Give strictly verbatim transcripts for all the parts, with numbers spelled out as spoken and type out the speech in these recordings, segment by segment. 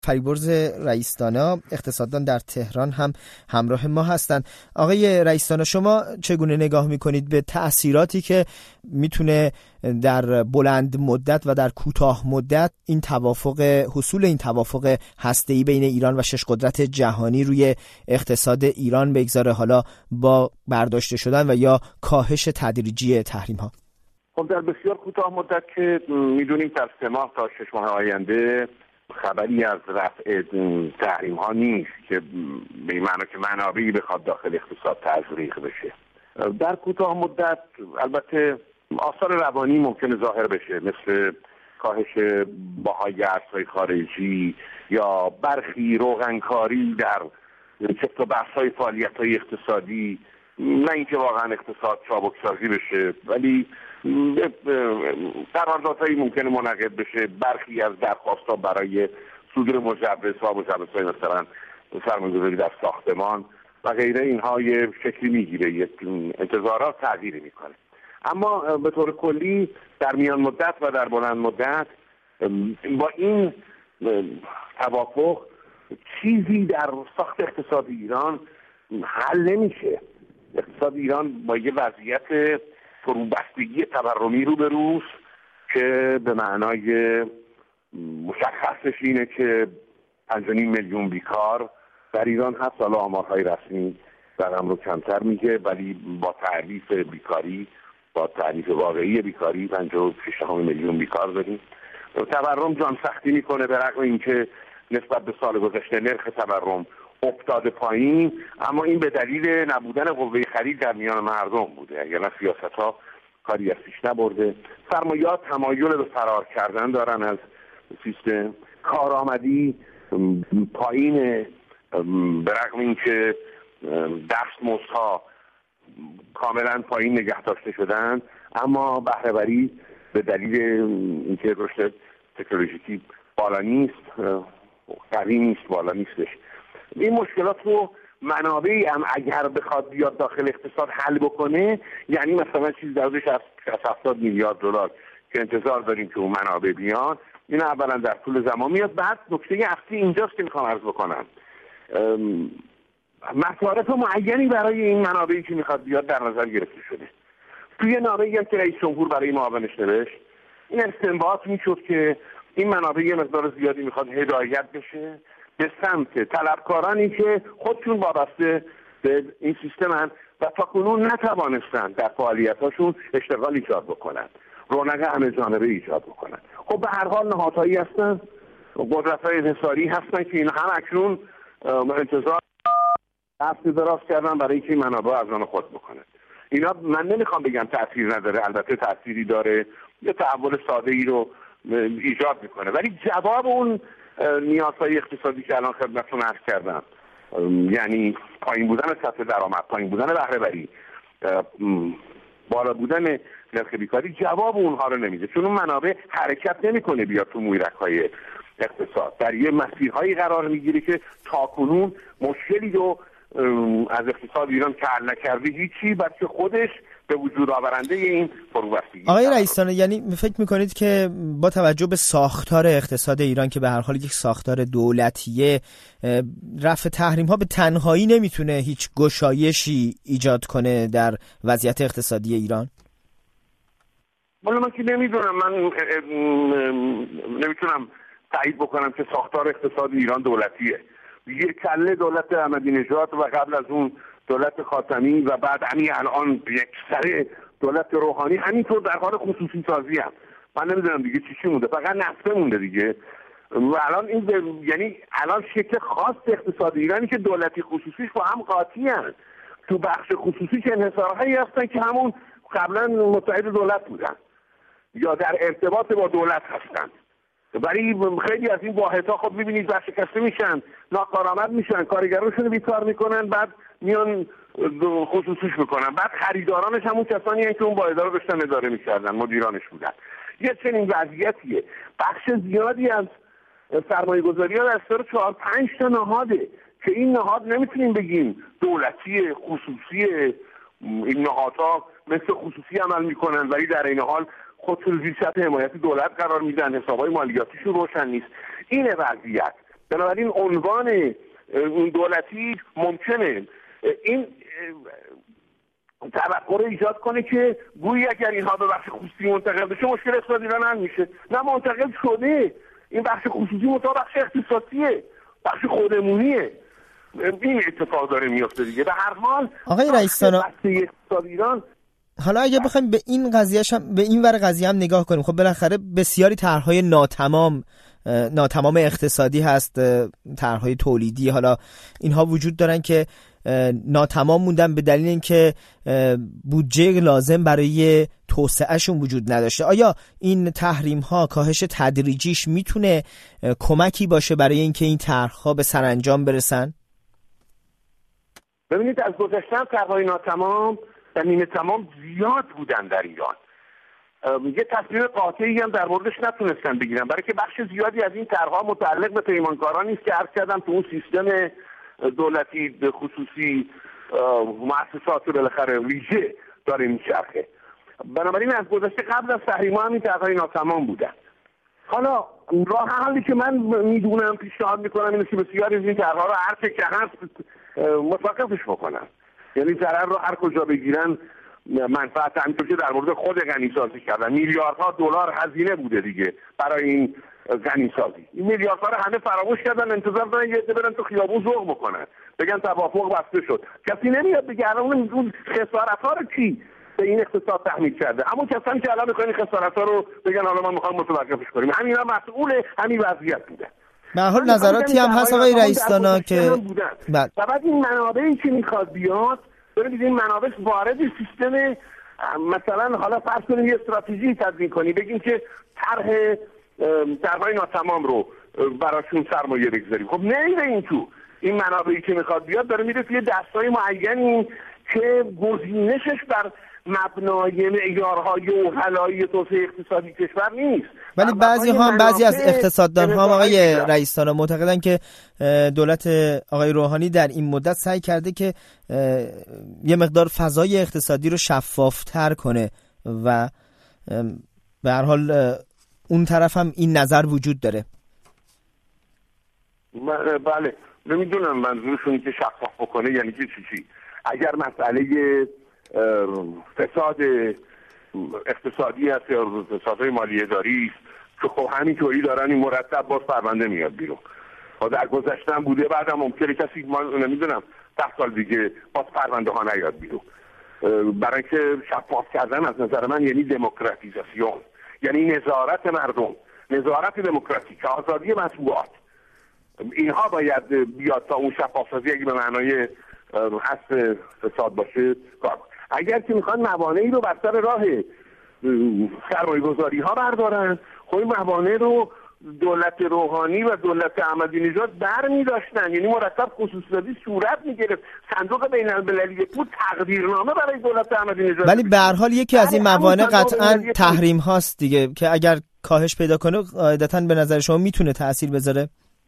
فریبرز رئیس‌دانا اقتصاددان در تهران هم همراه ما هستند. آقای رئیس‌دانا، شما چگونه نگاه میکنید به تأثیراتی که میتونه در بلند مدت و در کوتاه مدت این توافق حصول این توافق هسته‌ای بین ایران و شش قدرت جهانی روی اقتصاد ایران بگذاره، حالا با برداشته شدن و یا کاهش تدریجی تحریم‌ها؟ خب در بسیار کوتاه مدت که میدونیم تا سه ماه تا شش ماه آینده خبری از رفع تحریم ها نیست که به این معنی که منابعی بخواد داخل اقتصاد تزریق بشه. در کوتاه مدت البته آثار روانی ممکنه ظاهر بشه، مثل کاهش بهای ارزهای خارجی یا برخی روغنکاری در چفت و بحث‌های فعالیت‌های اقتصادی. نه اینکه واقعا اقتصاد چابکسازی بشه، ولی قراردادهایی ممکنه منعقد بشه، برخی از درخواست‌ها برای صدور مجوزها مجوزهای مثلا سرمایه‌گذاری در ساختمان و غیره، اینها یه شکلی میگیره، یک انتظارات تغییری میکنه. اما به طور کلی در میان مدت و در بلند مدت با این توافق چیزی در ساخت اقتصاد ایران حل نمیشه. اقتصاد ایران با یه وضعیت فروبستگی تورمی رو به روز که به معنای مشخصش اینه که پنج و نیم میلیون بیکار در ایران هست. حالا آمارهای رسمی رقم رو کمتر میگه، ولی با تعریف بیکاری، با تعریف واقعی بیکاری پنج و شش میلیون بیکار داریم. تورم جان سختی میکنه، به رغم اینکه نسبت به سال گذشته نرخ تورم افتاده پایین، اما این به دلیل نبودن قوه خرید در میان مردم بوده، اگر نه سیاست ها کاری از پیش نبرده. سرمایه‌ها تمایل به فرار کردن دارن از سیستم، کارآمدی پایین، به رغم اینکه دستمزدها کاملا پایین نگه داشته شدن، اما بهره وری به دلیل اینکه رشد تکنولوژیکی بالا نیست، قوی نیست، بالا نیستش. این مشکلات رو منابعی هم اگر بخواد بیاد داخل اقتصاد حل بکنه، یعنی مثلا چیز در حدود شصت هفتاد میلیارد دلار که انتظار داریم که اون منابع بیان، این اولا در طول زمان میاد. بعد نکته اصلی اینجاست که میخوام عرض بکنم، مصارف معینی برای این منابعی که میخواد بیاد در نظر گرفته شده. توی نامه‌ای هم که رئیس جمهور برای معاونش نوشت، این استنباط میشد که این منابع یه مقدار زیادی میخواد هدایت بشه به سمت طلبکارانی که خودشون وابسته به این سیستمن و تا کنون نتوانستند در فعالیتاشون اشتغال ایجاد بکنند، رونق همه جانبه ایجاد بکنند. خب به هر حال نهادهایی هستن، قدرت‌های انحصاری هستن که این هم اکنون انتظار دست دراز کردن برای اینکه این منابع از آن خود بکنند. اینا من نمیخوام بگم تأثیر نداره، البته تأثیری داره، یه تحول ساده ای رو ایجاد میکنه، ولی جواب اون نیازهای اقتصادی که الان خدمتتون عرض کردم، یعنی پایین بودن سطح درآمد، پایین بودن بهره وری، بالا بودن نرخ بیکاری، جواب اونها رو نمیده، چون اون منابع حرکت نمیکنه بیاد تو مویرک‌های اقتصاد، در یه مسیرهایی قرار میگیره که تاکنون مشکلی رو از اقتصاد ایران که حل نکرده هیچی، بلکه خودش به وجود آورنده این فروبستگی. آقای رئیس‌دانا، یعنی فکر میکنید که با توجه به ساختار اقتصاد ایران که به هر حال یک ساختار دولتیه، رفع تحریم ها به تنهایی نمیتونه هیچ گشایشی ایجاد کنه در وضعیت اقتصادی ایران؟ والا من که نمیدونم، من نمیتونم تایید بکنم که ساختار اقتصاد ایران دولتیه. یک کله دولت احمدی نژاد و قبل از اون دولت خاتمی و بعد همین الان یک سره دولت روحانی همینطور در حال خصوصی سازی هم. من نمیدونم دیگه چی چی مونده، فقط نفته مونده دیگه. و الان این ب... یعنی الان شکل خاص اقتصاد ایرانی که دولتی خصوصیش با هم قاطی هستند. تو بخش خصوصی که انحصارهایی هستن که همون قبلا متحد دولت بودن یا در ارتباط با دولت هستن، ولی خیلی از این واحدها خب میبینید ورشکسته میشن، ناکارآمد میشن، کارگراشون بیکار میکنن، بعد میان خصوصیش میکنن، بعد خریدارانش همون کسانی هستن که اون واحدها رو داشتن اداره میکردن، مدیرانش بودن. یه چنین وضعیتیه. بخش زیادی از سرمایه گذاری ها در سر چهار پنج تا نهاده که این نهاد نمیتونیم بگیم دولتی خصوصی، این نهادها مثل خصوصی عمل میکنن ولی در این حال خودشون زیر سطح حمایت دولت قرار میدن، حسابای مالیاتیشون روشن نیست. این وضعیت بنابراین عنوان اون دولتی ممکنه این توقع رو ایجاد کنه که گویی اگر اینها به بخش خصوصی منتقل بشه مشکل اقتصادی ایران حل میشه. نه، منتقل شده. این بخش خصوصی مطابق بخش اختصاصیه، بخش خودمونیه. این اتفاق داره میفته دیگه. به هر حال آقای رئیس‌دانا، اقتصاد ایران، حالا اگه بخوایم به این قضیه‌ش هم به این ور قضیه هم نگاه کنیم، خب بالاخره بسیاری طرح‌های ناتمام ناتمام اقتصادی هست، طرح‌های تولیدی، حالا اینها وجود دارن که ناتمام موندن به دلیل اینکه بودجه لازم برای توسعهشون وجود نداشته. آیا این تحریم ها کاهش تدریجیش میتونه کمکی باشه برای اینکه این طرح‌ها به سرانجام برسن؟ ببینید، از گذشته طرح‌های ناتمام و نیمه تمام زیاد بودن در ایران. یه تصمیم قاطعی هم در موردش نتونستن بگیرن، برای که بخش زیادی از این طرح‌ها متعلق به پیمانکارانی است که عرض کردم تو اون سیستم دولتی به خصوصی مؤسسات بالاخره ویژه داره میچرخه. بنابراین از گذشته قبل از تحریم هم این طرح‌های ناتمام بودن. حالا راه حلی که من میدونم پیشنهاد میکنم اینه که بسیاری از این طرح‌ها رو هر چه که هست متوقفش بکنن. یعنی ضرر رو هر کجا بگیرن منفعت، همینطور که در مورد خود غنیسازی کردن میلیاردها دلار هزینه بوده دیگه برای این غنیسازی. این میلیاردها رو همه فراموش کردن، انتظار دارن یه عده برن تو خیابون ذوق بکنن، بگن توافق بسته شد. کسی نمیاد بگه الان اون خسارت‌ها رو کی به این اقتصاد تحمیل کرده؟ همون کسانی که الان میخوان خسارت‌ها رو بگن حالا ما میخوایم متوقفش کنیم، همینا مسئول همین وضعیت بوده. به هر حال نظراتی هم هست آقای رئیس‌دانا که بعد این منابعی که میخواد بیاد، ببینید این منابع وارد سیستم، مثلا حالا فرض کنیم یه استراتژی تدوین کنی، بگیم که طرح طرح‌های ناتمام رو براشون سرمایه بگذاریم. خب نمیره این تو. این منابعی که میخواد بیاد داره میره توی دستای معینی که گزینشش بر مبنای معیارهای اوحلایی توسعه اقتصادی کشور نیست. ولی بعضی ها هم بعضی از اقتصاددان ها آقای رئیس‌دانا معتقدن که دولت آقای روحانی در این مدت سعی کرده که یه مقدار فضای اقتصادی رو شفافتر کنه و به هر حال اون طرف هم این نظر وجود داره. بله، نمیدونم منظورشون که شفاف بکنه یعنی که چی چی. اگر مسئله فساد اقتصادی هست یا فسادهای مالی اداری است که خب همینطوری دارن این مرتب باز پرونده میاد بیرون. و در گذشته هم بوده، بعدم ممکنه کسی ما نمیدونم ده سال دیگه باز پرونده ها نیاد بیرون. برای که شفاف کردن از نظر من یعنی دموکراتیزاسیون، یعنی نظارت مردم، نظارت دموکراتیک، آزادی مطبوعات. اینها باید بیاد تا اون شفافسازی اگه به معنای حذف فساد باشه کار. اگر که میخوان موانعی رو بر سر راه سرمایه‌گذاری ها بردارن، خب این موانع رو دولت روحانی و دولت احمدی نژاد برمی داشتن، یعنی مرتب خصوصی‌سازی صورت میگرفت. صندوق بین‌المللی پول تقدیرنامه برای دولت احمدی نژاد. ولی به هر حال یکی از این موانع قطعاً تحریم هاست دیگه که اگر کاهش پیدا کنه قاعدتاً به نظر شما میتونه تأثیر بذاره.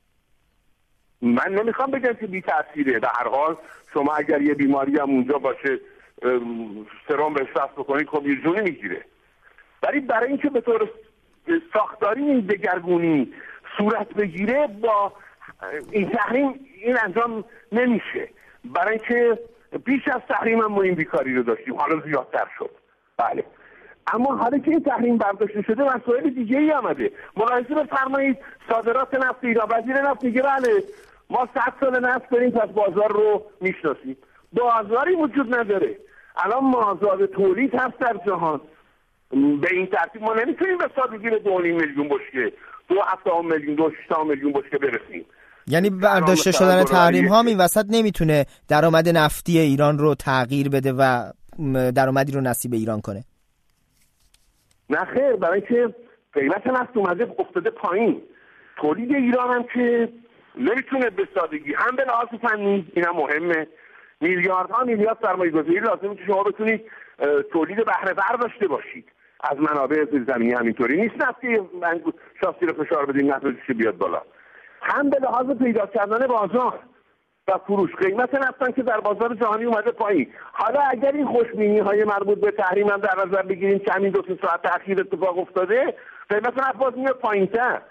من نمیخوام بگم که بی تأثیره. به هر حال شما اگر یه بیماری هم اونجا باشه سرم بهش وصل بکنید خب یه جونی میگیره. ولی برای اینکه به طور ساختاری این دگرگونی صورت بگیره با این تحریم این انجام نمیشه. برای اینکه بیش از تحریم هم ما این بیکاری رو داشتیم، حالا زیادتر شد. بله، اما حالا که این تحریم برداشته شده مسائل دیگه ای آمده. ملاحظه بفرمایید صادرات نفت ایران، وزیر نفت میگه بله ما صد سال نفت داریم پس بازار رو میشناسیم. بازاری وجود نداره. الان مازاد تولید هست در جهان. به این ترتیب ما نمیتونیم به سادگی به دو و نیم میلیون بشکه، دو هفته میلیون، دو شیشتا میلیون بشکه برسیم. یعنی برداشته شدن تحریم ها این وسط نمیتونه درآمد نفتی ایران رو تغییر بده و درآمدی رو نصیب ایران کنه. نه خیر، برای که قیمت نفت اومده افتاده پایین. تولید ایران هم که نمیتونه به سادگی، هم به لحاظ فنی اینم مهمه، میلیاردها میلیارد سرمایه‌گذاری لازمه که شما بتونید تولید بهره ور داشته باشید از منابع زیرزمینی. همینطوری نیست نفت که شاسی رو فشار بدیم نفتش بیاد بالا. هم به لحاظ پیدا کردن بازار و فروش، قیمت نفتن که در بازار جهانی اومده پایین. حالا اگر این خوشبینی های مربوط به تحریم هم در نظر بگیریم که همین دو سه ساعت اخیر اتفاق افتاده، قیمت نفت باز میاد پایین‌تر.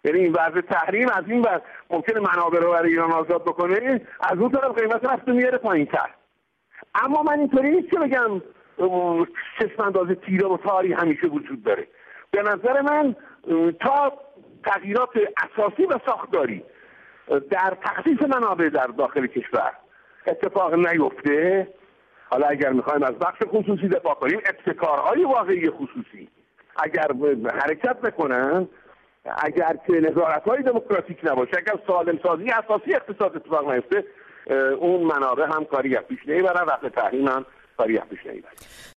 یعنی این وضع تحریم از این وضع ممکنه منابع رو برای ایران آزاد بکنه، از اون طرف قیمت رفت میاره پایین‌تر. اما من اینطوری نیست که بگم چشم انداز تیره و تاری همیشه وجود داره. به نظر من تا تغییرات اساسی و ساختاری در تخصیص منابع در داخل کشور اتفاق نیفته، حالا اگر میخوایم از بخش خصوصی دفاع کنیم، ابتکارهای واقعی خصوصی اگر حرکت بکنن، اگر که نظارت‌های دموکراتیک نباشه، اگر سالم سازی اساسی اقتصاد اتفاق نیفته، اون منابع هم کاری پیش نمیبرن، رفع تحریم هم کاری پیش نمیبرن.